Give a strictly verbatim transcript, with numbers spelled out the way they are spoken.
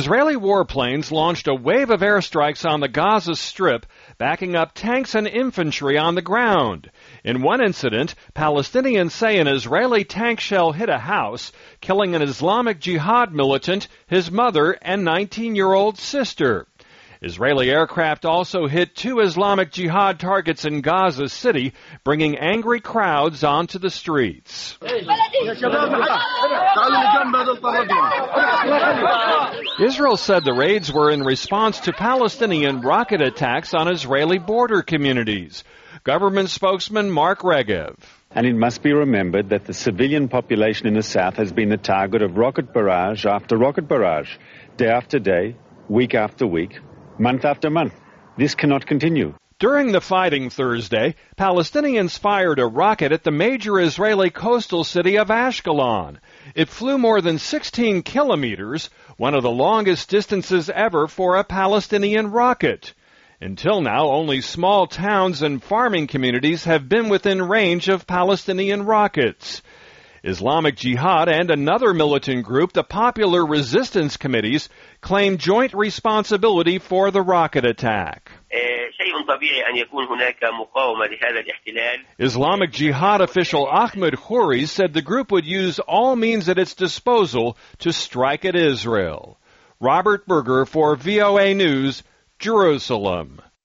Israeli warplanes launched a wave of airstrikes on the Gaza Strip, backing up tanks and infantry on the ground. In one incident, Palestinians say an Israeli tank shell hit a house, killing an Islamic Jihad militant, his mother, and nineteen-year-old sister. Israeli aircraft also hit two Islamic Jihad targets in Gaza City, bringing angry crowds onto the streets. Israel said the raids were in response to Palestinian rocket attacks on Israeli border communities. Government spokesman Mark Regev. And it must be remembered that the civilian population in the south has been the target of rocket barrage after rocket barrage, day after day, week after week, month after month. This cannot continue. During the fighting Thursday, Palestinians fired a rocket at the major Israeli coastal city of Ashkelon. It flew more than sixteen kilometers, one of the longest distances ever for a Palestinian rocket. Until now, only small towns and farming communities have been within range of Palestinian rockets. Islamic Jihad and another militant group, the Popular Resistance Committees, claim joint responsibility for the rocket attack. Islamic Jihad official Ahmed Khouri said the group would use all means at its disposal to strike at Israel. Robert Berger for V O A News, Jerusalem.